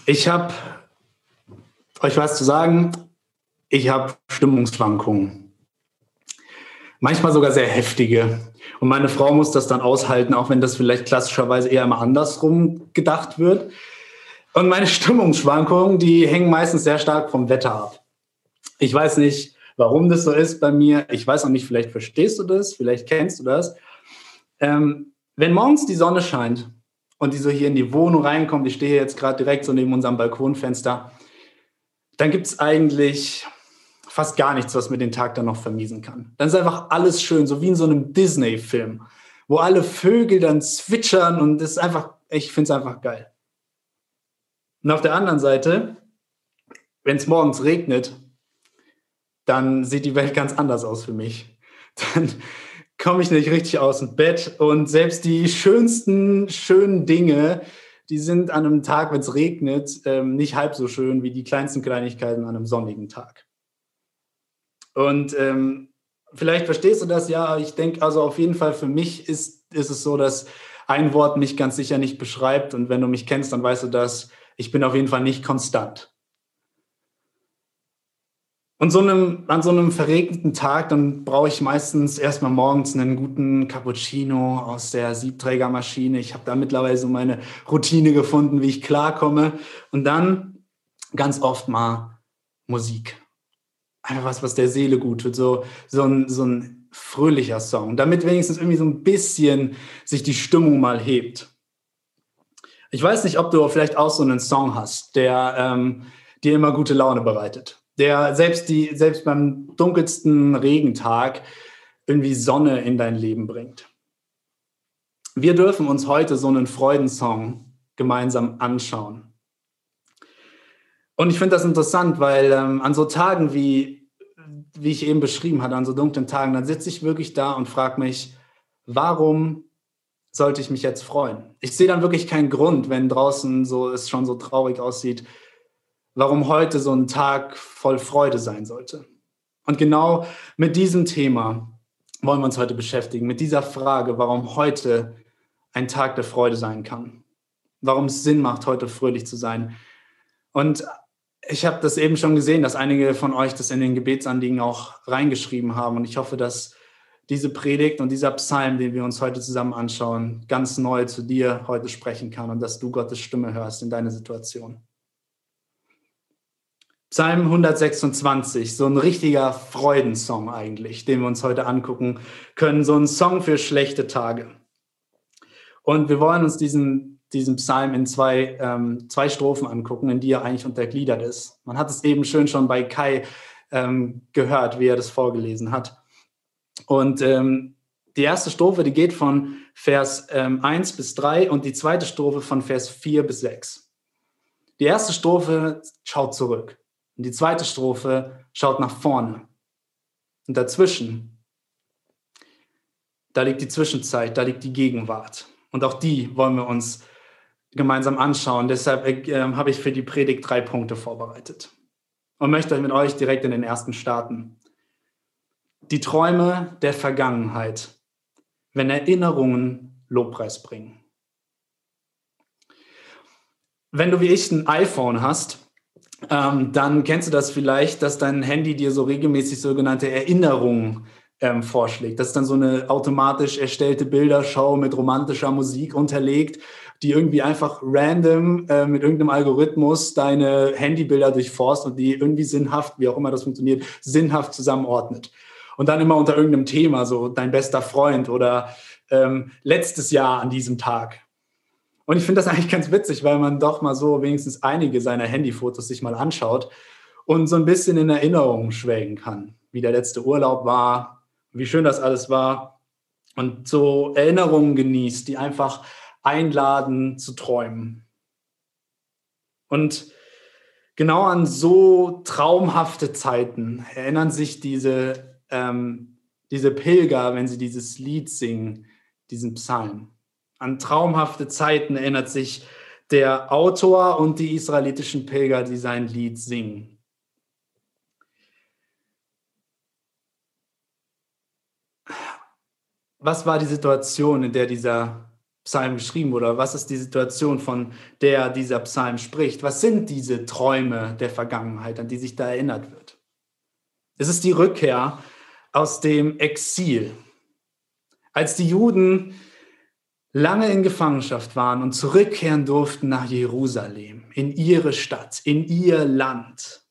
Ich habe euch was zu sagen. Ich habe Stimmungsschwankungen. Manchmal sogar sehr heftige. Und meine Frau muss das dann aushalten, auch wenn das vielleicht klassischerweise eher immer andersrum gedacht wird. Und meine Stimmungsschwankungen, die hängen meistens sehr stark vom Wetter ab. Ich weiß nicht, warum das so ist bei mir. Ich weiß auch nicht, vielleicht verstehst du das, vielleicht kennst du das. Wenn morgens die Sonne scheint und die so hier in die Wohnung reinkommt, ich stehe jetzt gerade direkt so neben unserem Balkonfenster, dann gibt es eigentlich fast gar nichts, was mir den Tag dann noch vermiesen kann. Dann ist einfach alles schön, so wie in so einem Disney-Film, wo alle Vögel dann zwitschern und das ist einfach, ich finde es einfach geil. Und auf der anderen Seite, wenn es morgens regnet, dann sieht die Welt ganz anders aus für mich. Dann komme ich nicht richtig aus dem Bett und selbst die schönsten schönen Dinge, die sind an einem Tag, wenn es regnet, nicht halb so schön wie die kleinsten Kleinigkeiten an einem sonnigen Tag. Und vielleicht verstehst du das, ja. Ich denke, also auf jeden Fall für mich ist es so, dass ein Wort mich ganz sicher nicht beschreibt. Und wenn du mich kennst, dann weißt du das. Ich bin auf jeden Fall nicht konstant. Und an so einem verregneten Tag, dann brauche ich meistens erstmal morgens einen guten Cappuccino aus der Siebträgermaschine. Ich habe da mittlerweile so meine Routine gefunden, wie ich klarkomme. Und dann ganz oft mal Musik. Einfach was der Seele gut tut. So ein fröhlicher Song, damit wenigstens irgendwie so ein bisschen sich die Stimmung mal hebt. Ich weiß nicht, ob du vielleicht auch so einen Song hast, der dir immer gute Laune bereitet. Der selbst beim dunkelsten Regentag irgendwie Sonne in dein Leben bringt. Wir dürfen uns heute so einen Freudensong gemeinsam anschauen. Und ich finde das interessant, weil an so Tagen, wie ich eben beschrieben hatte, an so dunklen Tagen, dann sitze ich wirklich da und frage mich, warum sollte ich mich jetzt freuen? Ich sehe dann wirklich keinen Grund, wenn draußen es schon so traurig aussieht, warum heute so ein Tag voll Freude sein sollte. Und genau mit diesem Thema wollen wir uns heute beschäftigen, mit dieser Frage, warum heute ein Tag der Freude sein kann. Warum es Sinn macht, heute fröhlich zu sein. Und ich habe das eben schon gesehen, dass einige von euch das in den Gebetsanliegen auch reingeschrieben haben. Und ich hoffe, dass diese Predigt und dieser Psalm, den wir uns heute zusammen anschauen, ganz neu zu dir heute sprechen kann und dass du Gottes Stimme hörst in deine Situation. Psalm 126, so ein richtiger Freudensong eigentlich, den wir uns heute angucken können, so ein Song für schlechte Tage. Und wir wollen uns diesen Psalm in zwei Strophen angucken, in die er eigentlich untergliedert ist. Man hat es eben schön schon bei Kai gehört, wie er das vorgelesen hat. Und die erste Strophe, die geht von Vers 1 bis 3 und die zweite Strophe von Vers 4 bis 6. Die erste Strophe schaut zurück und die zweite Strophe schaut nach vorne. Und dazwischen, da liegt die Zwischenzeit, da liegt die Gegenwart. Und auch die wollen wir uns gemeinsam anschauen. Deshalb habe ich für die Predigt 3 Punkte vorbereitet und möchte mit euch direkt in den ersten starten. Die Träume der Vergangenheit, wenn Erinnerungen Lobpreis bringen. Wenn du wie ich ein iPhone hast, dann kennst du das vielleicht, dass dein Handy dir so regelmäßig sogenannte Erinnerungen vorschlägt. Das ist dann so eine automatisch erstellte Bilderschau mit romantischer Musik unterlegt, die irgendwie einfach random mit irgendeinem Algorithmus deine Handybilder durchforst und die irgendwie sinnhaft, wie auch immer das funktioniert, sinnhaft zusammenordnet. Und dann immer unter irgendeinem Thema, so dein bester Freund oder letztes Jahr an diesem Tag. Und ich finde das eigentlich ganz witzig, weil man doch mal so wenigstens einige seiner Handyfotos sich mal anschaut und so ein bisschen in Erinnerung schwelgen kann, wie der letzte Urlaub war, wie schön das alles war und so Erinnerungen genießt, die einfach einladen zu träumen. Und genau an so traumhafte Zeiten erinnern sich diese Pilger, wenn sie dieses Lied singen, diesen Psalm. An traumhafte Zeiten erinnert sich der Autor und die israelitischen Pilger, die sein Lied singen. Was war die Situation, in der dieser Psalm geschrieben wurde? Was ist die Situation, von der dieser Psalm spricht? Was sind diese Träume der Vergangenheit, an die sich da erinnert wird? Es ist die Rückkehr aus dem Exil. Als die Juden lange in Gefangenschaft waren und zurückkehren durften nach Jerusalem, in ihre Stadt, in ihr Land.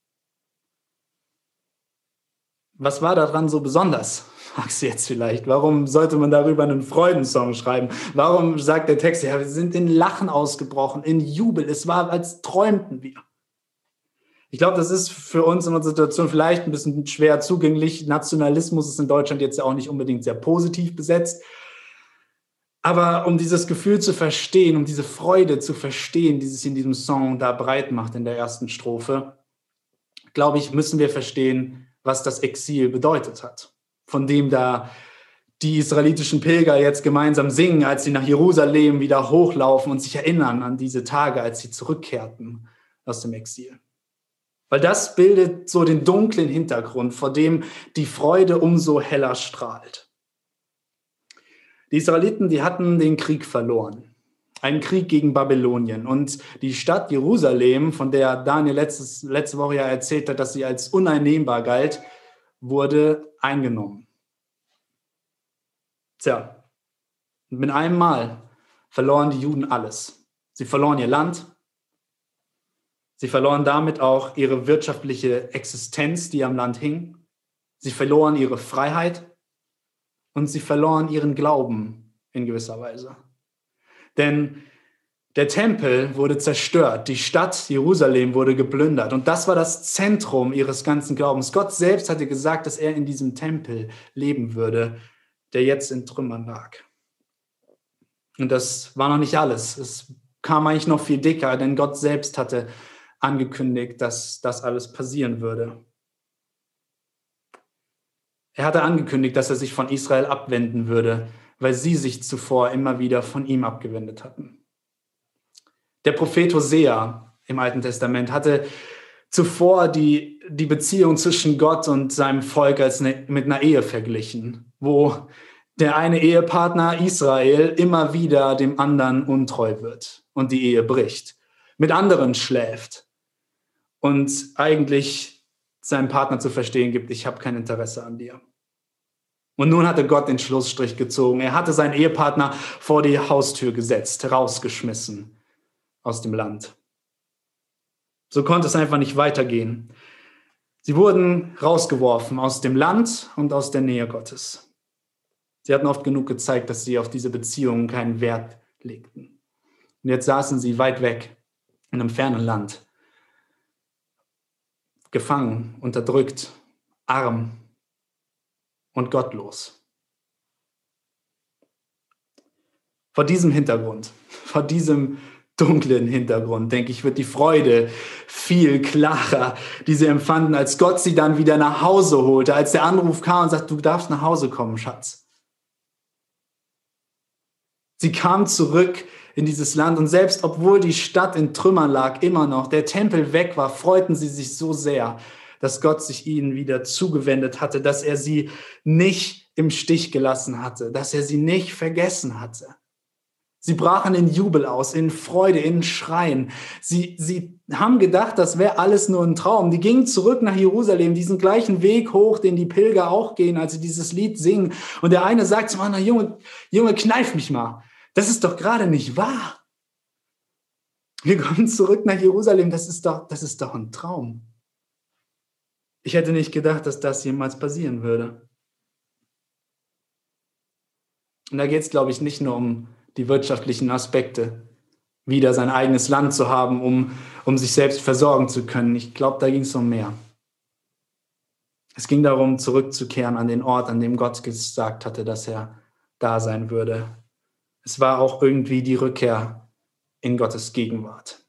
Was war daran so besonders? Fragst du jetzt vielleicht. Warum sollte man darüber einen Freudensong schreiben? Warum sagt der Text, ja, wir sind in Lachen ausgebrochen, in Jubel. Es war, als träumten wir. Ich glaube, das ist für uns in unserer Situation vielleicht ein bisschen schwer zugänglich. Nationalismus ist in Deutschland jetzt ja auch nicht unbedingt sehr positiv besetzt. Aber um dieses Gefühl zu verstehen, um diese Freude zu verstehen, die sich in diesem Song da breit macht in der ersten Strophe, glaube ich, müssen wir verstehen, was das Exil bedeutet hat. Von dem da die israelitischen Pilger jetzt gemeinsam singen, als sie nach Jerusalem wieder hochlaufen und sich erinnern an diese Tage, als sie zurückkehrten aus dem Exil. Weil das bildet so den dunklen Hintergrund, vor dem die Freude umso heller strahlt. Die Israeliten, die hatten den Krieg verloren. Einen Krieg gegen Babylonien. Und die Stadt Jerusalem, von der Daniel letzte Woche ja erzählt hat, dass sie als uneinnehmbar galt, wurde eingenommen. Tja, und mit einem Mal verloren die Juden alles. Sie verloren ihr Land. Sie verloren damit auch ihre wirtschaftliche Existenz, die am Land hing. Sie verloren ihre Freiheit. Und sie verloren ihren Glauben in gewisser Weise. Denn der Tempel wurde zerstört, die Stadt Jerusalem wurde geplündert. Und das war das Zentrum ihres ganzen Glaubens. Gott selbst hatte gesagt, dass er in diesem Tempel leben würde, der jetzt in Trümmern lag. Und das war noch nicht alles. Es kam eigentlich noch viel dicker, denn Gott selbst hatte angekündigt, dass das alles passieren würde. Er hatte angekündigt, dass er sich von Israel abwenden würde, weil sie sich zuvor immer wieder von ihm abgewendet hatten. Der Prophet Hosea im Alten Testament hatte zuvor die Beziehung zwischen Gott und seinem Volk mit einer Ehe verglichen, wo der eine Ehepartner Israel immer wieder dem anderen untreu wird und die Ehe bricht, mit anderen schläft und eigentlich seinem Partner zu verstehen gibt, ich habe kein Interesse an dir. Und nun hatte Gott den Schlussstrich gezogen. Er hatte seinen Ehepartner vor die Haustür gesetzt, rausgeschmissen aus dem Land. So konnte es einfach nicht weitergehen. Sie wurden rausgeworfen aus dem Land und aus der Nähe Gottes. Sie hatten oft genug gezeigt, dass sie auf diese Beziehungen keinen Wert legten. Und jetzt saßen sie weit weg in einem fernen Land, gefangen, unterdrückt, arm und gottlos. Vor diesem Hintergrund, vor diesem dunklen Hintergrund, denke ich, wird die Freude viel klarer, die sie empfanden, als Gott sie dann wieder nach Hause holte, als der Anruf kam und sagte, du darfst nach Hause kommen, Schatz. Sie kam zurück in dieses Land und selbst obwohl die Stadt in Trümmern lag, immer noch, der Tempel weg war, freuten sie sich so sehr, dass Gott sich ihnen wieder zugewendet hatte, dass er sie nicht im Stich gelassen hatte, dass er sie nicht vergessen hatte. Sie brachen in Jubel aus, in Freude, in Schreien. Sie haben gedacht, das wäre alles nur ein Traum. Die gingen zurück nach Jerusalem, diesen gleichen Weg hoch, den die Pilger auch gehen, als sie dieses Lied singen. Und der eine sagt zum anderen, Junge, kneif mich mal. Das ist doch gerade nicht wahr. Wir kommen zurück nach Jerusalem, das ist doch ein Traum. Ich hätte nicht gedacht, dass das jemals passieren würde. Und da geht es, glaube ich, nicht nur um die wirtschaftlichen Aspekte, wieder sein eigenes Land zu haben, um sich selbst versorgen zu können. Ich glaube, da ging es um mehr. Es ging darum, zurückzukehren an den Ort, an dem Gott gesagt hatte, dass er da sein würde. Es war auch irgendwie die Rückkehr in Gottes Gegenwart.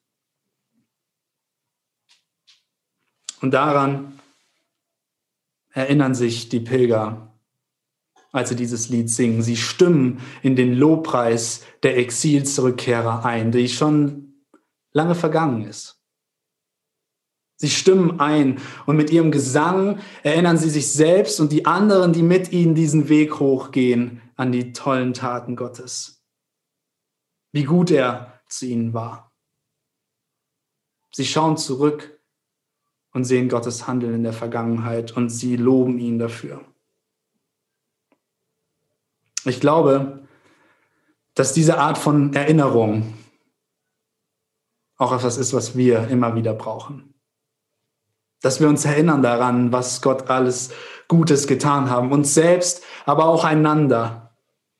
Und daran erinnern sich die Pilger, als sie dieses Lied singen. Sie stimmen in den Lobpreis der Exilsrückkehrer ein, die schon lange vergangen ist. Sie stimmen ein und mit ihrem Gesang erinnern sie sich selbst und die anderen, die mit ihnen diesen Weg hochgehen, an die tollen Taten Gottes. wie gut er zu ihnen war. Sie schauen zurück und sehen Gottes Handeln in der Vergangenheit und sie loben ihn dafür. Ich glaube, dass diese Art von Erinnerung auch etwas ist, was wir immer wieder brauchen. Dass wir uns erinnern daran, was Gott alles Gutes getan haben, uns selbst, aber auch einander.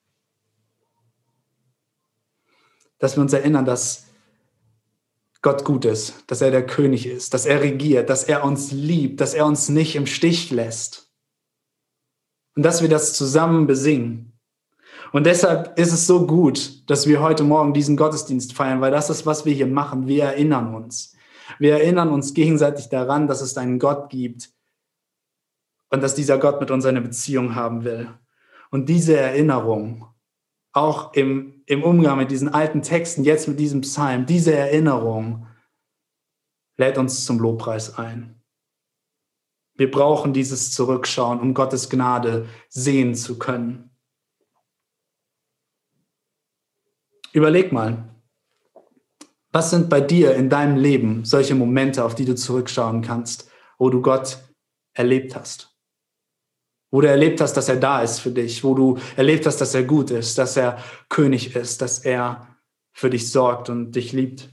Dass wir uns erinnern, dass Gott gut ist, dass er der König ist, dass er regiert, dass er uns liebt, dass er uns nicht im Stich lässt. Und dass wir das zusammen besingen. Und deshalb ist es so gut, dass wir heute Morgen diesen Gottesdienst feiern, weil das ist, was wir hier machen. Wir erinnern uns. Wir erinnern uns gegenseitig daran, dass es einen Gott gibt und dass dieser Gott mit uns eine Beziehung haben will. Und diese Erinnerung, auch im Umgang mit diesen alten Texten, jetzt mit diesem Psalm, diese Erinnerung lädt uns zum Lobpreis ein. Wir brauchen dieses Zurückschauen, um Gottes Gnade sehen zu können. Überleg mal, was sind bei dir in deinem Leben solche Momente, auf die du zurückschauen kannst, wo du Gott erlebt hast? Wo du erlebt hast, dass er da ist für dich, wo du erlebt hast, dass er gut ist, dass er König ist, dass er für dich sorgt und dich liebt.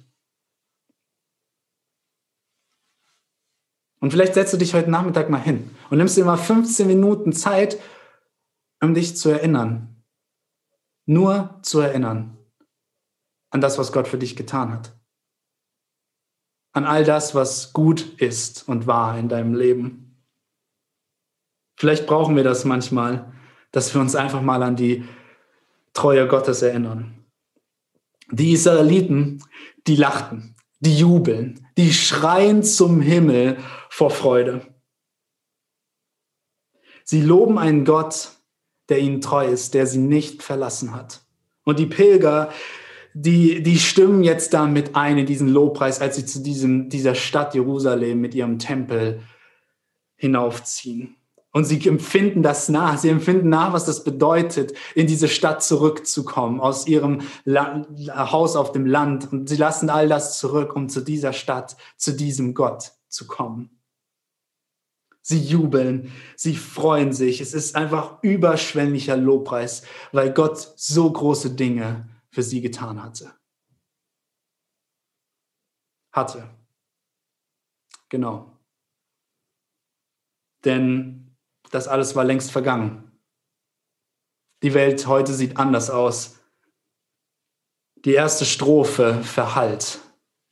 Und vielleicht setzt du dich heute Nachmittag mal hin und nimmst dir mal 15 Minuten Zeit, um dich zu erinnern. Nur zu erinnern an das, was Gott für dich getan hat. An all das, was gut ist und war in deinem Leben. Vielleicht brauchen wir das manchmal, dass wir uns einfach mal an die Treue Gottes erinnern. Die Israeliten, die lachten, die jubeln, die schreien zum Himmel vor Freude. Sie loben einen Gott, der ihnen treu ist, der sie nicht verlassen hat. Und die Pilger, die stimmen jetzt damit ein in diesen Lobpreis, als sie zu dieser Stadt Jerusalem mit ihrem Tempel hinaufziehen. Und sie empfinden das nach. Sie empfinden nach, was das bedeutet, in diese Stadt zurückzukommen, aus ihrem Haus auf dem Land. Und sie lassen all das zurück, um zu dieser Stadt, zu diesem Gott zu kommen. Sie jubeln, sie freuen sich. Es ist einfach überschwänglicher Lobpreis, weil Gott so große Dinge für sie getan hatte. Genau. Denn das alles war längst vergangen. Die Welt heute sieht anders aus. Die erste Strophe verhallt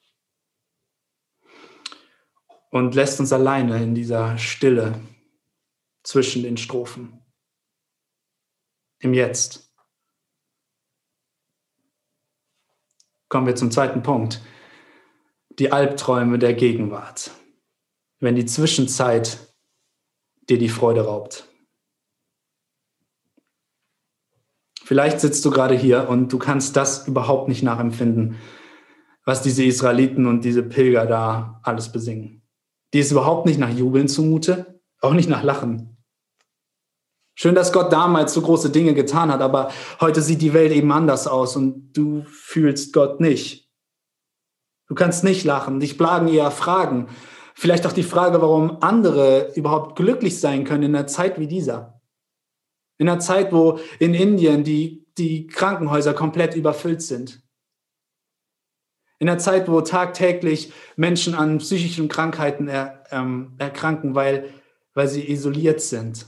und lässt uns alleine in dieser Stille zwischen den Strophen. Im Jetzt. Kommen wir zum zweiten Punkt. Die Albträume der Gegenwart. Wenn die Zwischenzeit dir die Freude raubt. Vielleicht sitzt du gerade hier und du kannst das überhaupt nicht nachempfinden, was diese Israeliten und diese Pilger da alles besingen. Die ist überhaupt nicht nach Jubeln zumute, auch nicht nach Lachen. Schön, dass Gott damals so große Dinge getan hat, aber heute sieht die Welt eben anders aus und du fühlst Gott nicht. Du kannst nicht lachen, dich plagen eher Fragen. Vielleicht auch die Frage, warum andere überhaupt glücklich sein können in einer Zeit wie dieser. In einer Zeit, wo in Indien die Krankenhäuser komplett überfüllt sind. In einer Zeit, wo tagtäglich Menschen an psychischen Krankheiten erkranken, weil sie isoliert sind.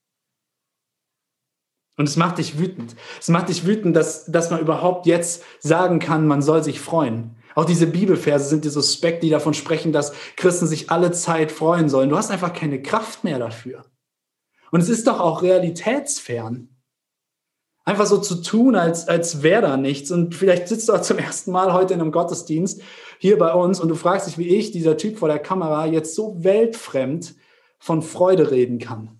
Und es macht dich wütend. Es macht dich wütend, dass man überhaupt jetzt sagen kann, man soll sich freuen. Auch diese Bibelverse sind dir suspekt, die davon sprechen, dass Christen sich alle Zeit freuen sollen. Du hast einfach keine Kraft mehr dafür. Und es ist doch auch realitätsfern. Einfach so zu tun, als wäre da nichts. Und vielleicht sitzt du auch zum ersten Mal heute in einem Gottesdienst hier bei uns und du fragst dich, wie ich, dieser Typ vor der Kamera, jetzt so weltfremd von Freude reden kann.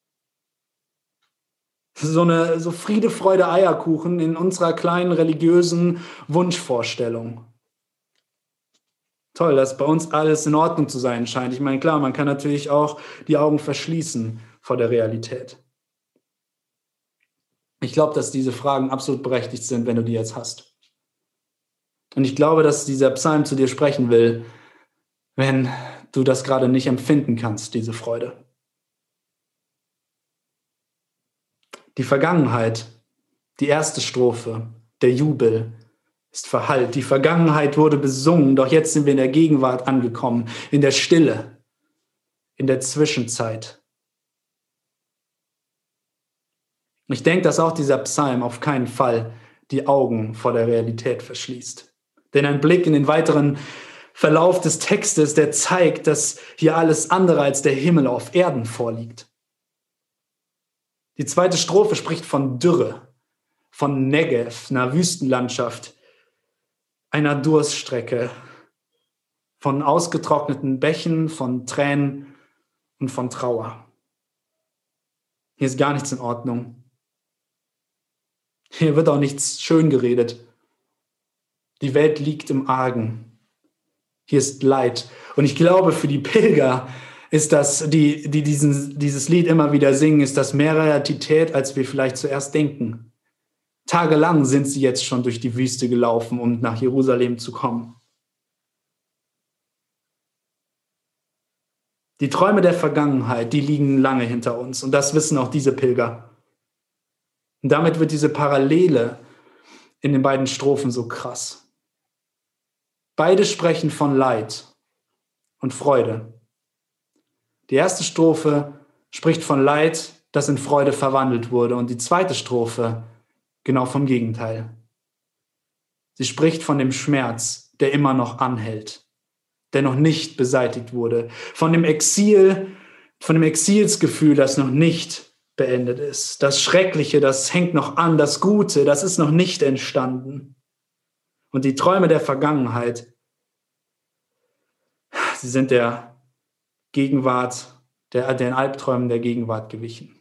So Friede, Freude, Eierkuchen in unserer kleinen religiösen Wunschvorstellung. Toll, dass bei uns alles in Ordnung zu sein scheint. Ich meine, klar, man kann natürlich auch die Augen verschließen vor der Realität. Ich glaube, dass diese Fragen absolut berechtigt sind, wenn du die jetzt hast. Und ich glaube, dass dieser Psalm zu dir sprechen will, wenn du das gerade nicht empfinden kannst, diese Freude. Die Vergangenheit, die erste Strophe, der Jubel ist verhallt. Die Vergangenheit wurde besungen, doch jetzt sind wir in der Gegenwart angekommen, in der Stille, in der Zwischenzeit. Ich denke, dass auch dieser Psalm auf keinen Fall die Augen vor der Realität verschließt. Denn ein Blick in den weiteren Verlauf des Textes, der zeigt, dass hier alles andere als der Himmel auf Erden vorliegt. Die zweite Strophe spricht von Dürre, von Negev, einer Wüstenlandschaft, einer Durststrecke, von ausgetrockneten Bächen, von Tränen und von Trauer. Hier ist gar nichts in Ordnung. Hier wird auch nichts schön geredet. Die Welt liegt im Argen. Hier ist Leid. Und ich glaube, für die Pilger ist das, die dieses Lied immer wieder singen, ist das mehr Realität, als wir vielleicht zuerst denken. Tagelang sind sie jetzt schon durch die Wüste gelaufen, um nach Jerusalem zu kommen. Die Träume der Vergangenheit, die liegen lange hinter uns. Und das wissen auch diese Pilger. Und damit wird diese Parallele in den beiden Strophen so krass. Beide sprechen von Leid und Freude. Die erste Strophe spricht von Leid, das in Freude verwandelt wurde. Und die zweite Strophe genau vom Gegenteil. Sie spricht von dem Schmerz, der immer noch anhält, der noch nicht beseitigt wurde. Von dem Exilsgefühl, das noch nicht beendet ist. Das Schreckliche, das hängt noch an. Das Gute, das ist noch nicht entstanden. Und die Träume der Vergangenheit, sie sind der Gegenwart, den Albträumen der Gegenwart gewichen.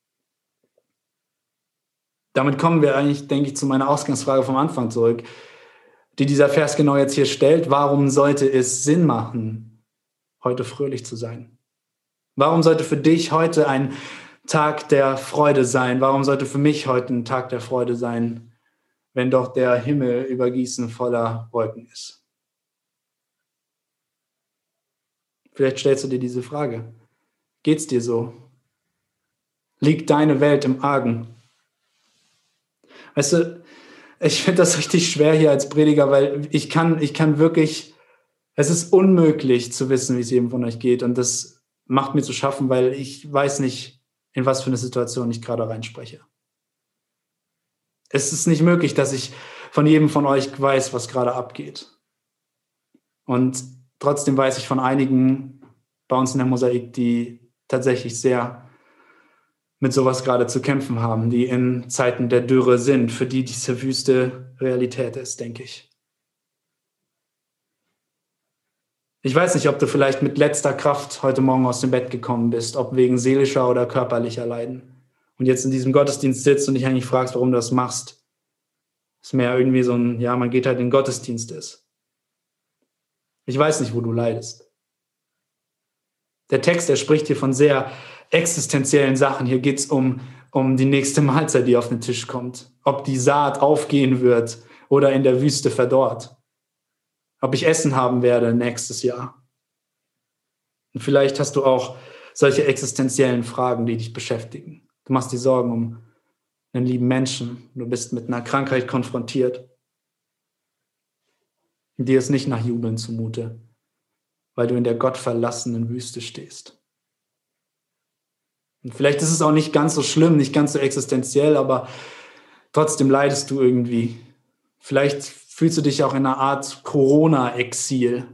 Damit kommen wir eigentlich, denke ich, zu meiner Ausgangsfrage vom Anfang zurück, die dieser Vers genau jetzt hier stellt. Warum sollte es Sinn machen, heute fröhlich zu sein? Warum sollte für dich heute ein Tag der Freude sein? Warum sollte für mich heute ein Tag der Freude sein, wenn doch der Himmel übergießen voller Wolken ist? Vielleicht stellst du dir diese Frage. Geht's dir so? Liegt deine Welt im Argen? Weißt du, ich finde das richtig schwer hier als Prediger, weil ich kann wirklich, es ist unmöglich zu wissen, wie es jedem von euch geht. Und das macht mir zu schaffen, weil ich weiß nicht, in was für eine Situation ich gerade reinspreche. Es ist nicht möglich, dass ich von jedem von euch weiß, was gerade abgeht. Und trotzdem weiß ich von einigen bei uns in der Mosaik, die tatsächlich sehr mit sowas gerade zu kämpfen haben, die in Zeiten der Dürre sind, für die diese Wüste Realität ist, denke ich. Ich weiß nicht, ob du vielleicht mit letzter Kraft heute Morgen aus dem Bett gekommen bist, ob wegen seelischer oder körperlicher Leiden. Und jetzt in diesem Gottesdienst sitzt und dich eigentlich fragst, warum du das machst. Das ist mehr irgendwie so ein, ja, man geht halt in den Gottesdienst ist. Ich weiß nicht, wo du leidest. Der Text, der spricht hier von sehr existenziellen Sachen. Hier geht es um die nächste Mahlzeit, die auf den Tisch kommt. Ob die Saat aufgehen wird oder in der Wüste verdorrt. Ob ich Essen haben werde nächstes Jahr. Und vielleicht hast du auch solche existenziellen Fragen, die dich beschäftigen. Du machst dir Sorgen um einen lieben Menschen. Du bist mit einer Krankheit konfrontiert. Und dir ist nicht nach Jubeln zumute, weil du in der gottverlassenen Wüste stehst. Und vielleicht ist es auch nicht ganz so schlimm, nicht ganz so existenziell, aber trotzdem leidest du irgendwie. Vielleicht fühlst du dich auch in einer Art Corona-Exil,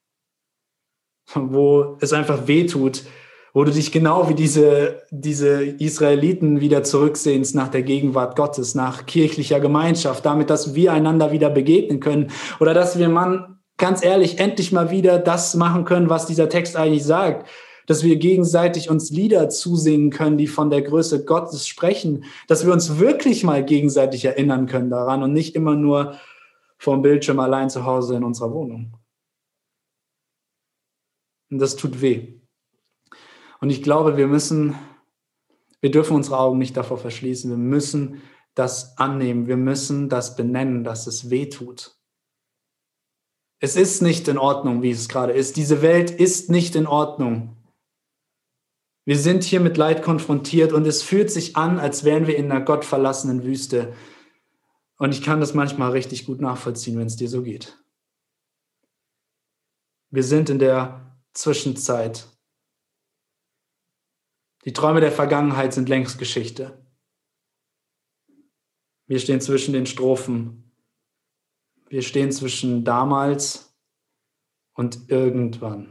wo es einfach wehtut, wo du dich genau wie diese Israeliten wieder zurücksehnst nach der Gegenwart Gottes, nach kirchlicher Gemeinschaft, damit, dass wir einander wieder begegnen können oder dass wir, ganz ehrlich, endlich mal wieder das machen können, was dieser Text eigentlich sagt, dass wir gegenseitig uns Lieder zusingen können, die von der Größe Gottes sprechen, dass wir uns wirklich mal gegenseitig erinnern können daran und nicht immer nur vorm Bildschirm allein zu Hause in unserer Wohnung. Und das tut weh. Und ich glaube, wir dürfen unsere Augen nicht davor verschließen. Wir müssen das annehmen. Wir müssen das benennen, dass es weh tut. Es ist nicht in Ordnung, wie es gerade ist. Diese Welt ist nicht in Ordnung. Wir sind hier mit Leid konfrontiert und es fühlt sich an, als wären wir in einer gottverlassenen Wüste. Und ich kann das manchmal richtig gut nachvollziehen, wenn es dir so geht. Wir sind in der Zwischenzeit. Die Träume der Vergangenheit sind längst Geschichte. Wir stehen zwischen den Strophen. Wir stehen zwischen damals und irgendwann.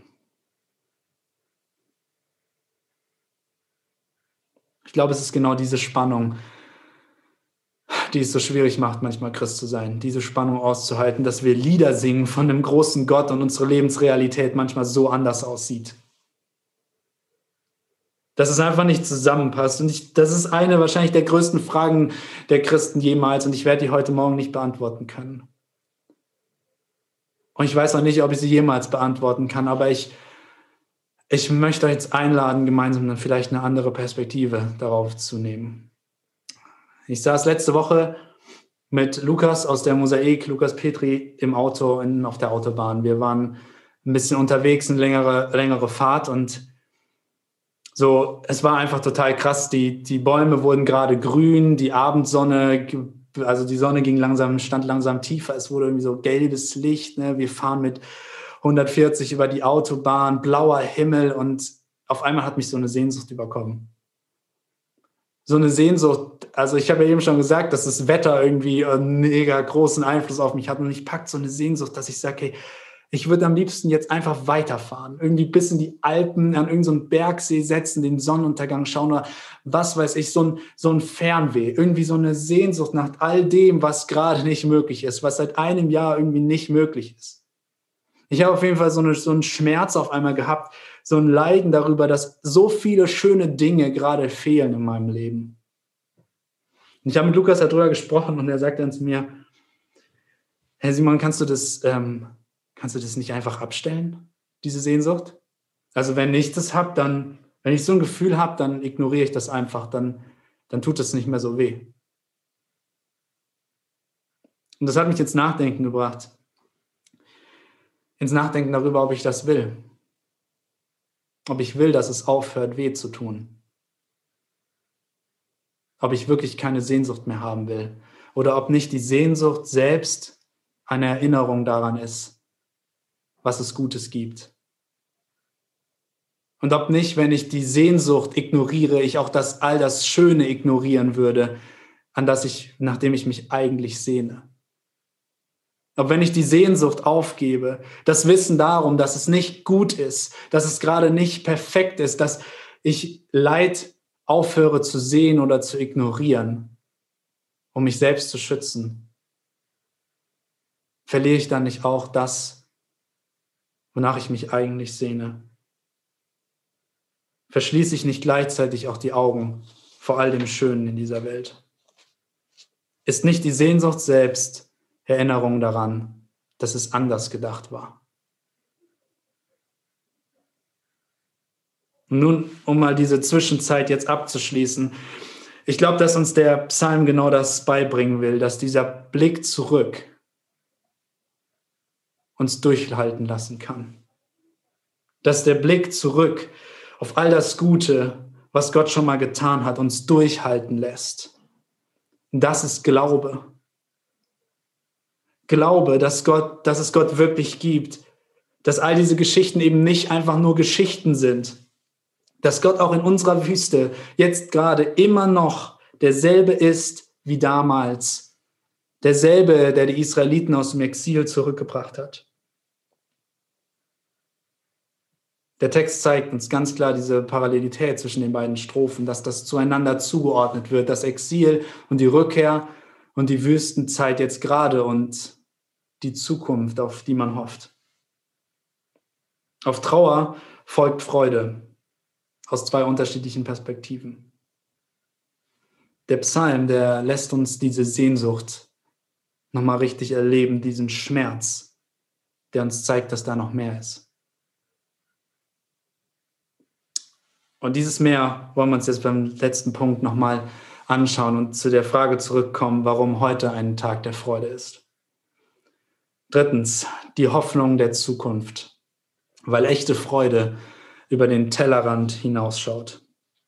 Ich glaube, es ist genau diese Spannung, die es so schwierig macht, manchmal Christ zu sein. Diese Spannung auszuhalten, dass wir Lieder singen von einem großen Gott und unsere Lebensrealität manchmal so anders aussieht. Dass es einfach nicht zusammenpasst. Und das ist eine wahrscheinlich der größten Fragen der Christen jemals. Und ich werde die heute Morgen nicht beantworten können. Und ich weiß auch nicht, ob ich sie jemals beantworten kann. Aber ich möchte euch jetzt einladen, gemeinsam dann vielleicht eine andere Perspektive darauf zu nehmen. Ich saß letzte Woche mit Lukas aus der Mosaik, Lukas Petri, im Auto auf der Autobahn. Wir waren ein bisschen unterwegs, eine längere Fahrt und so, es war einfach total krass. Die Bäume wurden gerade grün, die Abendsonne, also die Sonne stand langsam tiefer. Es wurde irgendwie so gelbes Licht. Ne? Wir fahren mit 140 über die Autobahn, blauer Himmel und auf einmal hat mich so eine Sehnsucht überkommen. So eine Sehnsucht, also ich habe ja eben schon gesagt, dass das Wetter irgendwie einen mega großen Einfluss auf mich hat und mich packt so eine Sehnsucht, dass ich sage, hey, ich würde am liebsten jetzt einfach weiterfahren, irgendwie bis in die Alpen, an irgendeinen Bergsee setzen, den Sonnenuntergang schauen oder was weiß ich, so ein Fernweh, irgendwie so eine Sehnsucht nach all dem, was gerade nicht möglich ist, was seit einem Jahr irgendwie nicht möglich ist. Ich habe auf jeden Fall so einen Schmerz auf einmal gehabt, so ein Leiden darüber, dass so viele schöne Dinge gerade fehlen in meinem Leben. Und ich habe mit Lukas darüber gesprochen und er sagte dann zu mir, Herr Simon, kannst du das nicht einfach abstellen, diese Sehnsucht? Also wenn ich das habe, wenn ich so ein Gefühl habe, dann ignoriere ich das einfach, dann tut es nicht mehr so weh. Und das hat mich ins Nachdenken gebracht. Ins Nachdenken darüber, ob ich das will. Ob ich will, dass es aufhört, weh zu tun. Ob ich wirklich keine Sehnsucht mehr haben will. Oder ob nicht die Sehnsucht selbst eine Erinnerung daran ist, was es Gutes gibt. Und ob nicht, wenn ich die Sehnsucht ignoriere, ich auch all das Schöne ignorieren würde, nachdem ich mich eigentlich sehne. Ob wenn ich die Sehnsucht aufgebe, das Wissen darum, dass es nicht gut ist, dass es gerade nicht perfekt ist, dass ich Leid aufhöre zu sehen oder zu ignorieren, um mich selbst zu schützen, verliere ich dann nicht auch das, wonach ich mich eigentlich sehne? Verschließe ich nicht gleichzeitig auch die Augen vor all dem Schönen in dieser Welt? Ist nicht die Sehnsucht selbst Erinnerung daran, dass es anders gedacht war? Und nun, um mal diese Zwischenzeit jetzt abzuschließen, ich glaube, dass uns der Psalm genau das beibringen will, dass dieser Blick zurück uns durchhalten lassen kann. Dass der Blick zurück auf all das Gute, was Gott schon mal getan hat, uns durchhalten lässt. Und das ist Glaube. Glaube, dass es Gott wirklich gibt, dass all diese Geschichten eben nicht einfach nur Geschichten sind, dass Gott auch in unserer Wüste jetzt gerade immer noch derselbe ist wie damals, derselbe, der die Israeliten aus dem Exil zurückgebracht hat. Der Text zeigt uns ganz klar diese Parallelität zwischen den beiden Strophen, dass das zueinander zugeordnet wird, das Exil und die Rückkehr und die Wüstenzeit jetzt gerade und die Zukunft, auf die man hofft. Auf Trauer folgt Freude aus zwei unterschiedlichen Perspektiven. Der Psalm, der lässt uns diese Sehnsucht nochmal richtig erleben, diesen Schmerz, der uns zeigt, dass da noch mehr ist. Und dieses Mehr wollen wir uns jetzt beim letzten Punkt nochmal anschauen und zu der Frage zurückkommen, warum heute ein Tag der Freude ist. Drittens, die Hoffnung der Zukunft, weil echte Freude über den Tellerrand hinausschaut.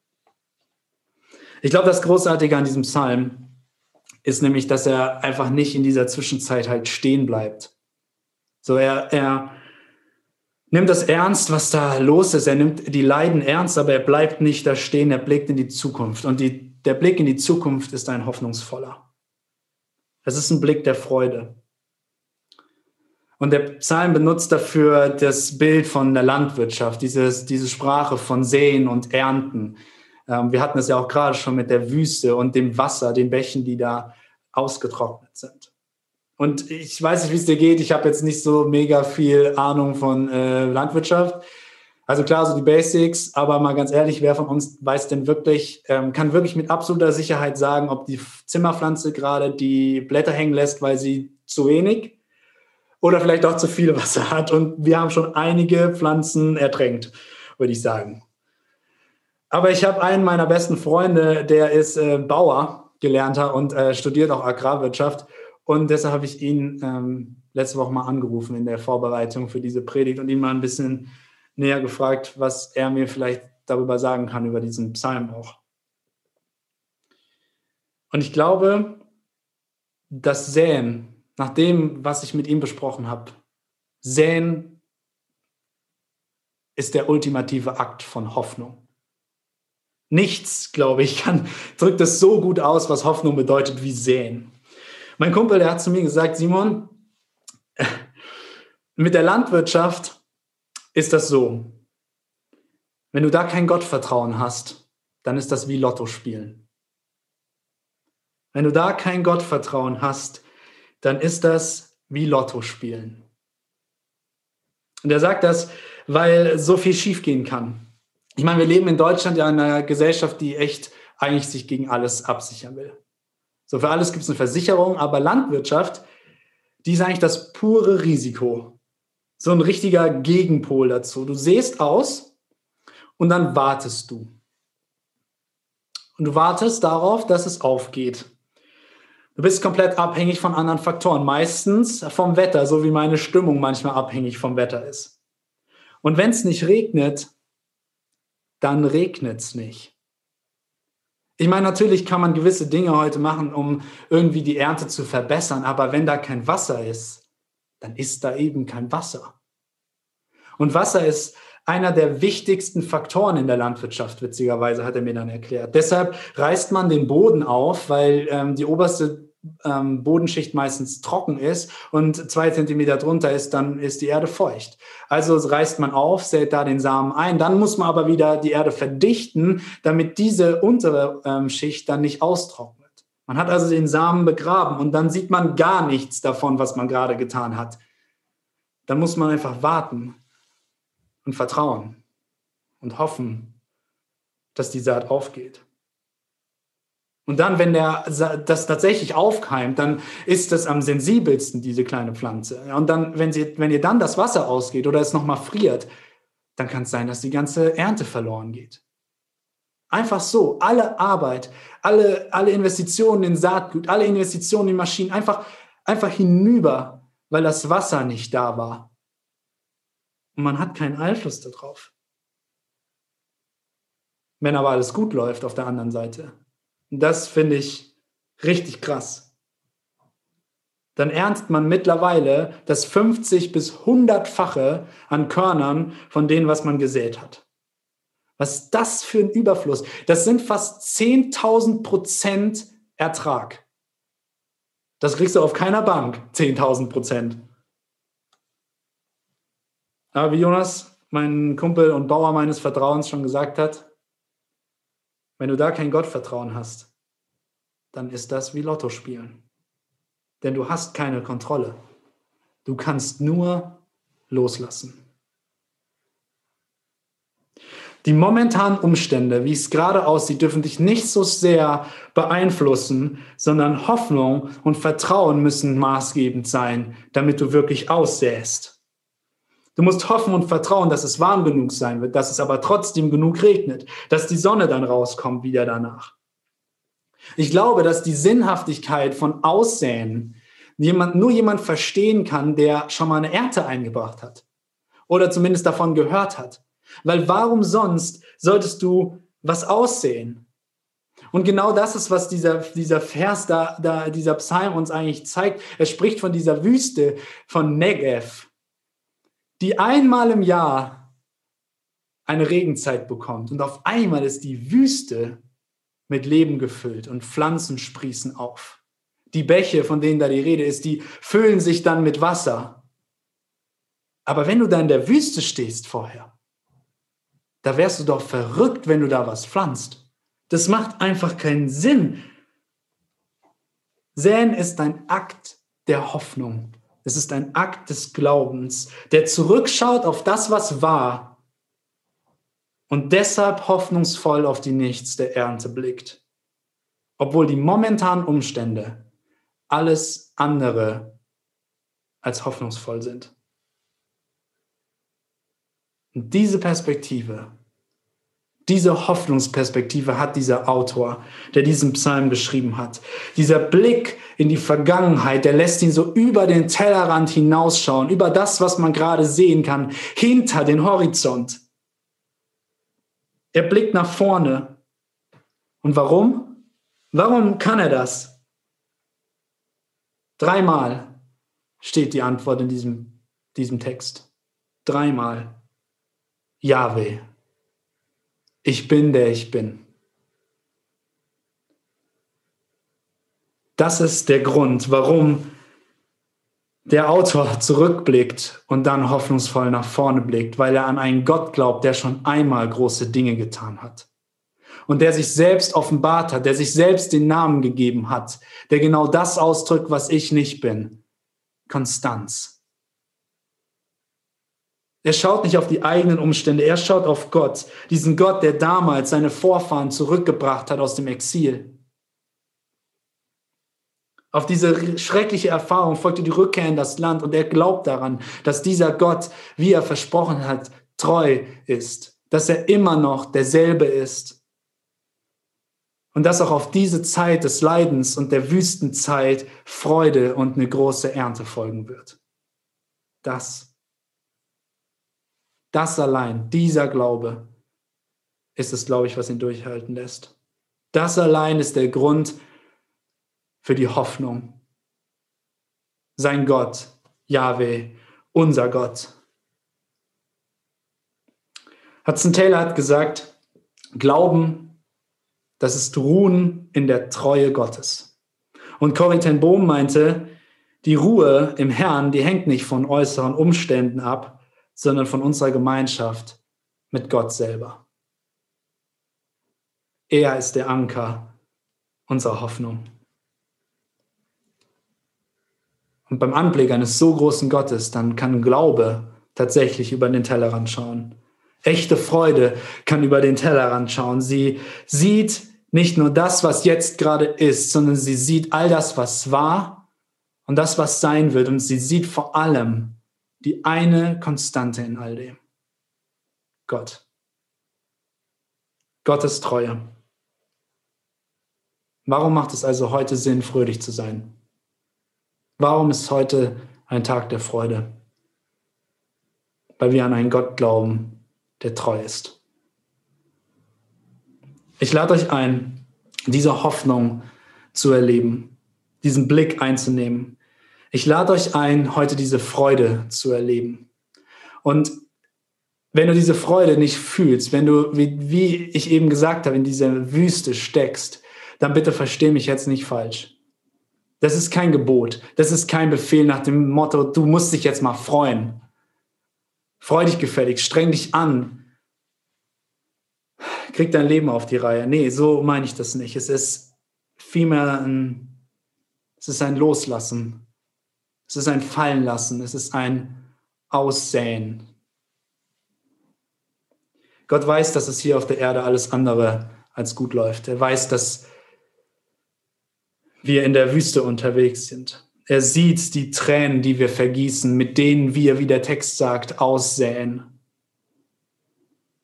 Ich glaube, das Großartige an diesem Psalm ist nämlich, dass er einfach nicht in dieser Zwischenzeit halt stehen bleibt. So, er nimmt das ernst, was da los ist. Er nimmt die Leiden ernst, aber er bleibt nicht da stehen. Er blickt in die Zukunft. Und der Blick in die Zukunft ist ein hoffnungsvoller. Es ist ein Blick der Freude. Und der Psalm benutzt dafür das Bild von der Landwirtschaft, diese Sprache von Säen und Ernten. Wir hatten es ja auch gerade schon mit der Wüste und dem Wasser, den Bächen, die da ausgetrocknet sind. Und ich weiß nicht, wie es dir geht. Ich habe jetzt nicht so mega viel Ahnung von Landwirtschaft. Also klar, so die Basics, aber mal ganz ehrlich, wer von uns weiß denn wirklich, kann wirklich mit absoluter Sicherheit sagen, ob die Zimmerpflanze gerade die Blätter hängen lässt, weil sie zu wenig oder vielleicht auch zu viel Wasser hat. Und wir haben schon einige Pflanzen ertränkt, würde ich sagen. Aber ich habe einen meiner besten Freunde, der ist Bauer, gelernter und studiert auch Agrarwirtschaft. Und deshalb habe ich ihn letzte Woche mal angerufen in der Vorbereitung für diese Predigt und ihn mal ein bisschen näher gefragt, was er mir vielleicht darüber sagen kann, über diesen Psalm auch. Und ich glaube, das Säen, nach dem, was ich mit ihm besprochen habe, Säen ist der ultimative Akt von Hoffnung. Nichts, glaube ich, drückt es so gut aus, was Hoffnung bedeutet, wie Säen. Mein Kumpel, der hat zu mir gesagt, Simon, mit der Landwirtschaft ist das so. Wenn du da kein Gottvertrauen hast, dann ist das wie Lotto spielen. Wenn du da kein Gottvertrauen hast, dann ist das wie Lotto spielen. Und er sagt das, weil so viel schiefgehen kann. Ich meine, wir leben in Deutschland ja in einer Gesellschaft, die echt eigentlich sich gegen alles absichern will. So, für alles gibt es eine Versicherung, aber Landwirtschaft, die ist eigentlich das pure Risiko. So ein richtiger Gegenpol dazu. Du säst aus und dann wartest du. Und du wartest darauf, dass es aufgeht. Du bist komplett abhängig von anderen Faktoren, meistens vom Wetter, so wie meine Stimmung manchmal abhängig vom Wetter ist. Und wenn es nicht regnet, dann regnet es nicht. Ich meine, natürlich kann man gewisse Dinge heute machen, um irgendwie die Ernte zu verbessern, aber wenn da kein Wasser ist, dann ist da eben kein Wasser. Und Wasser ist einer der wichtigsten Faktoren in der Landwirtschaft, witzigerweise, hat er mir dann erklärt. Deshalb reißt man den Boden auf, weil die oberste Bodenschicht meistens trocken ist und 2 Zentimeter drunter ist, dann ist die Erde feucht. Also reißt man auf, sät da den Samen ein, dann muss man aber wieder die Erde verdichten, damit diese untere Schicht dann nicht austrocknet. Man hat also den Samen begraben und dann sieht man gar nichts davon, was man gerade getan hat. Dann muss man einfach warten und vertrauen und hoffen, dass die Saat aufgeht. Und dann, wenn das tatsächlich aufkeimt, dann ist das am sensibelsten, diese kleine Pflanze. Und dann, wenn ihr dann das Wasser ausgeht oder es nochmal friert, dann kann es sein, dass die ganze Ernte verloren geht. Einfach so, alle Arbeit, alle Investitionen in Saatgut, alle Investitionen in Maschinen, einfach hinüber, weil das Wasser nicht da war. Und man hat keinen Einfluss darauf. Wenn aber alles gut läuft auf der anderen Seite. Das finde ich richtig krass. Dann erntet man mittlerweile das 50- bis 100-fache an Körnern von dem, was man gesät hat. Was ist das für ein Überfluss? Das sind fast 10.000% Ertrag. Das kriegst du auf keiner Bank, 10.000%. Aber wie Jonas, mein Kumpel und Bauer meines Vertrauens, schon gesagt hat, wenn du da kein Gottvertrauen hast, dann ist das wie Lotto spielen. Denn du hast keine Kontrolle. Du kannst nur loslassen. Die momentanen Umstände, wie es gerade aussieht, dürfen dich nicht so sehr beeinflussen, sondern Hoffnung und Vertrauen müssen maßgebend sein, damit du wirklich aussäst. Du musst hoffen und vertrauen, dass es warm genug sein wird, dass es aber trotzdem genug regnet, dass die Sonne dann rauskommt wieder danach. Ich glaube, dass die Sinnhaftigkeit von Aussäen nur jemand verstehen kann, der schon mal eine Ernte eingebracht hat oder zumindest davon gehört hat. Weil warum sonst solltest du was aussehen? Und genau das ist, was dieser Vers dieser Psalm uns eigentlich zeigt. Er spricht von dieser Wüste von Negev, die einmal im Jahr eine Regenzeit bekommt. Und auf einmal ist die Wüste mit Leben gefüllt und Pflanzen sprießen auf. Die Bäche, von denen da die Rede ist, die füllen sich dann mit Wasser. Aber wenn du da in der Wüste stehst vorher, da wärst du doch verrückt, wenn du da was pflanzt. Das macht einfach keinen Sinn. Säen ist ein Akt der Hoffnung. Es ist ein Akt des Glaubens, der zurückschaut auf das, was war und deshalb hoffnungsvoll auf die nächste Ernte blickt. Obwohl die momentanen Umstände alles andere als hoffnungsvoll sind. Und diese Perspektive, diese Hoffnungsperspektive hat dieser Autor, der diesen Psalm geschrieben hat. Dieser Blick in die Vergangenheit, der lässt ihn so über den Tellerrand hinausschauen, über das, was man gerade sehen kann, hinter den Horizont. Er blickt nach vorne. Und warum? Warum kann er das? 3-mal steht die Antwort in diesem Text. 3-mal. Jahwe. Ich bin, der ich bin. Das ist der Grund, warum der Autor zurückblickt und dann hoffnungsvoll nach vorne blickt, weil er an einen Gott glaubt, der schon einmal große Dinge getan hat. Und der sich selbst offenbart hat, der sich selbst den Namen gegeben hat, der genau das ausdrückt, was ich nicht bin. Konstanz. Er schaut nicht auf die eigenen Umstände, er schaut auf Gott, diesen Gott, der damals seine Vorfahren zurückgebracht hat aus dem Exil. Auf diese schreckliche Erfahrung folgte die Rückkehr in das Land und er glaubt daran, dass dieser Gott, wie er versprochen hat, treu ist, dass er immer noch derselbe ist und dass auch auf diese Zeit des Leidens und der Wüstenzeit Freude und eine große Ernte folgen wird. Das allein, dieser Glaube, ist es, glaube ich, was ihn durchhalten lässt. Das allein ist der Grund für die Hoffnung. Sein Gott, Jahwe, unser Gott. Hudson Taylor hat gesagt, Glauben, das ist Ruhen in der Treue Gottes. Und Corrie ten Boom meinte, die Ruhe im Herrn, die hängt nicht von äußeren Umständen ab, sondern von unserer Gemeinschaft mit Gott selber. Er ist der Anker unserer Hoffnung. Und beim Anblick eines so großen Gottes, dann kann Glaube tatsächlich über den Tellerrand schauen. Echte Freude kann über den Tellerrand schauen. Sie sieht nicht nur das, was jetzt gerade ist, sondern sie sieht all das, was war und das, was sein wird. Und sie sieht vor allem die eine Konstante in all dem. Gott. Gottes Treue. Warum macht es also heute Sinn, fröhlich zu sein? Warum ist heute ein Tag der Freude? Weil wir an einen Gott glauben, der treu ist. Ich lade euch ein, diese Hoffnung zu erleben, diesen Blick einzunehmen. Ich lade euch ein, heute diese Freude zu erleben. Und wenn du diese Freude nicht fühlst, wenn du, wie ich eben gesagt habe, in dieser Wüste steckst, dann bitte versteh mich jetzt nicht falsch. Das ist kein Gebot. Das ist kein Befehl nach dem Motto, du musst dich jetzt mal freuen. Freu dich gefällig, streng dich an. Krieg dein Leben auf die Reihe. Nee, so meine ich das nicht. Es ist vielmehr ein Loslassen. Es ist ein Fallenlassen. Es ist ein Aussäen. Gott weiß, dass es hier auf der Erde alles andere als gut läuft. Er weiß, dass wir in der Wüste unterwegs sind. Er sieht die Tränen, die wir vergießen, mit denen wir, wie der Text sagt, aussäen.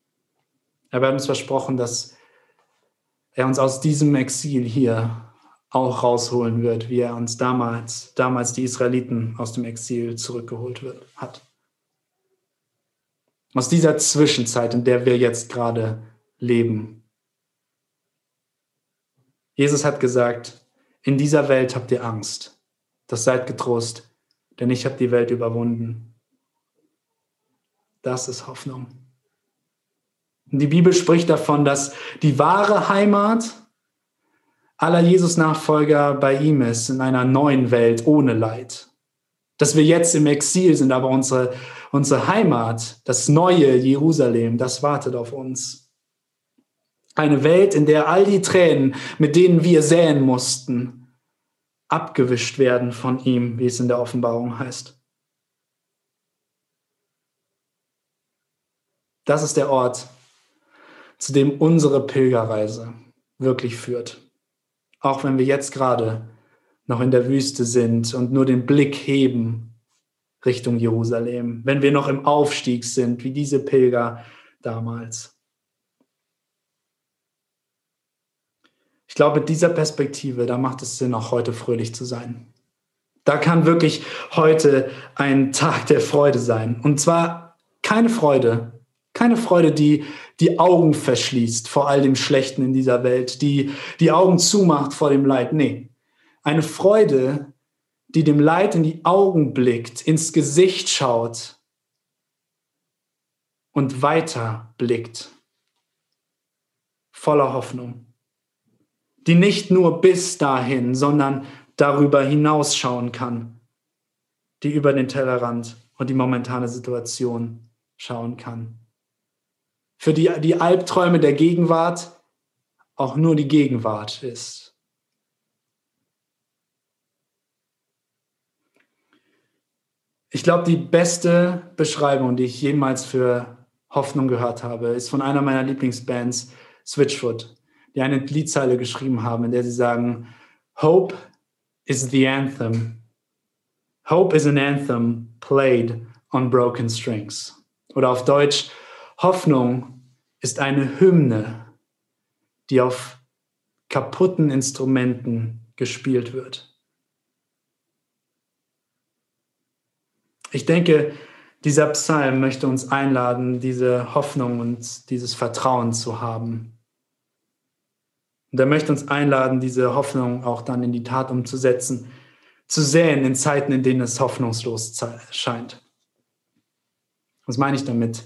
Aber er hat uns versprochen, dass er uns aus diesem Exil hier auch rausholen wird, wie er uns damals die Israeliten aus dem Exil zurückgeholt hat. Aus dieser Zwischenzeit, in der wir jetzt gerade leben. Jesus hat gesagt, in dieser Welt habt ihr Angst. Doch seid getrost, denn ich habe die Welt überwunden. Das ist Hoffnung. Und die Bibel spricht davon, dass die wahre Heimat aller Jesus-Nachfolger bei ihm ist, in einer neuen Welt ohne Leid. Dass wir jetzt im Exil sind, aber unsere Heimat, das neue Jerusalem, das wartet auf uns. Eine Welt, in der all die Tränen, mit denen wir säen mussten, abgewischt werden von ihm, wie es in der Offenbarung heißt. Das ist der Ort, zu dem unsere Pilgerreise wirklich führt. Auch wenn wir jetzt gerade noch in der Wüste sind und nur den Blick heben Richtung Jerusalem, wenn wir noch im Aufstieg sind, wie diese Pilger damals. Ich glaube, mit dieser Perspektive, da macht es Sinn, auch heute fröhlich zu sein. Da kann wirklich heute ein Tag der Freude sein. Und zwar keine Freude, die die Augen verschließt vor all dem Schlechten in dieser Welt, die die Augen zumacht vor dem Leid. Nee, eine Freude, die dem Leid in die Augen blickt, ins Gesicht schaut und weiter blickt, voller Hoffnung, die nicht nur bis dahin, sondern darüber hinausschauen kann, die über den Tellerrand und die momentane Situation schauen kann. Für die Albträume der Gegenwart auch nur die Gegenwart ist. Ich glaube, die beste Beschreibung, die ich jemals für Hoffnung gehört habe, ist von einer meiner Lieblingsbands, Switchfoot, die eine Liedzeile geschrieben haben, in der sie sagen, Hope is the anthem. Hope is an anthem played on broken strings. Oder auf Deutsch, Hoffnung ist eine Hymne, die auf kaputten Instrumenten gespielt wird. Ich denke, dieser Psalm möchte uns einladen, diese Hoffnung und dieses Vertrauen zu haben. Und er möchte uns einladen, diese Hoffnung auch dann in die Tat umzusetzen, zu säen in Zeiten, in denen es hoffnungslos scheint. Was meine ich damit?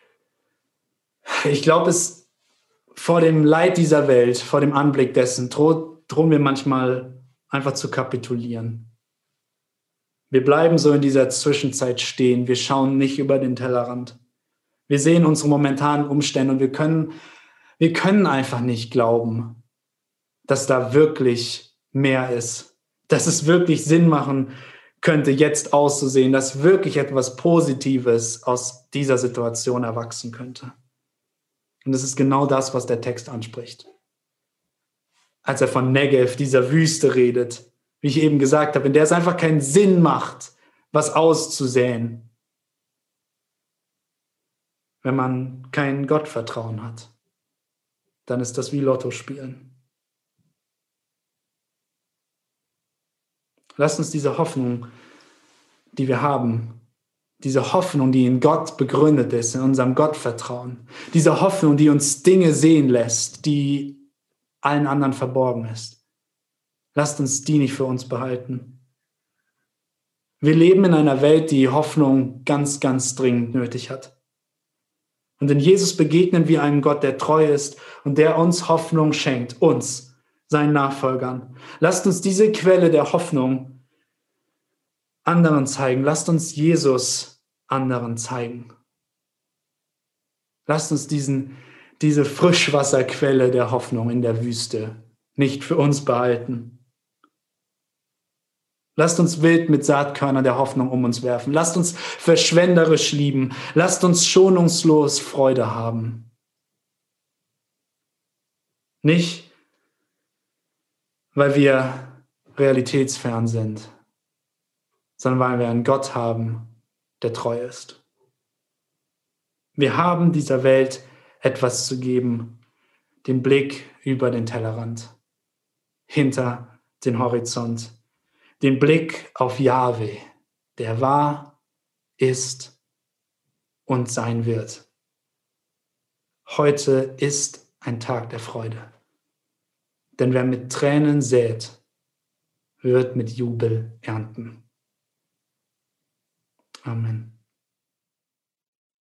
Ich glaube, es vor dem Leid dieser Welt, vor dem Anblick dessen, drohen wir manchmal einfach zu kapitulieren. Wir bleiben so in dieser Zwischenzeit stehen. Wir schauen nicht über den Tellerrand. Wir sehen unsere momentanen Umstände und wir können einfach nicht glauben, dass da wirklich mehr ist. Dass es wirklich Sinn machen könnte, jetzt auszusehen, dass wirklich etwas Positives aus dieser Situation erwachsen könnte. Und das ist genau das, was der Text anspricht. Als er von Negev, dieser Wüste, redet, wie ich eben gesagt habe, in der es einfach keinen Sinn macht, was auszusäen, wenn man kein Gottvertrauen hat. Dann ist das wie Lotto spielen. Lasst uns diese Hoffnung, die wir haben, diese Hoffnung, die in Gott begründet ist, in unserem Gottvertrauen, diese Hoffnung, die uns Dinge sehen lässt, die allen anderen verborgen ist. Lasst uns die nicht für uns behalten. Wir leben in einer Welt, die Hoffnung ganz, ganz dringend nötig hat. Und in Jesus begegnen wir einem Gott, der treu ist und der uns Hoffnung schenkt, uns, seinen Nachfolgern. Lasst uns diese Quelle der Hoffnung anderen zeigen. Lasst uns Jesus anderen zeigen. Lasst uns diese Frischwasserquelle der Hoffnung in der Wüste nicht für uns behalten. Lasst uns wild mit Saatkörnern der Hoffnung um uns werfen. Lasst uns verschwenderisch lieben. Lasst uns schonungslos Freude haben. Nicht, weil wir realitätsfern sind, sondern weil wir einen Gott haben, der treu ist. Wir haben dieser Welt etwas zu geben, den Blick über den Tellerrand, hinter den Horizont, den Blick auf Jahwe, der war, ist und sein wird. Heute ist ein Tag der Freude. Denn wer mit Tränen sät, wird mit Jubel ernten. Amen.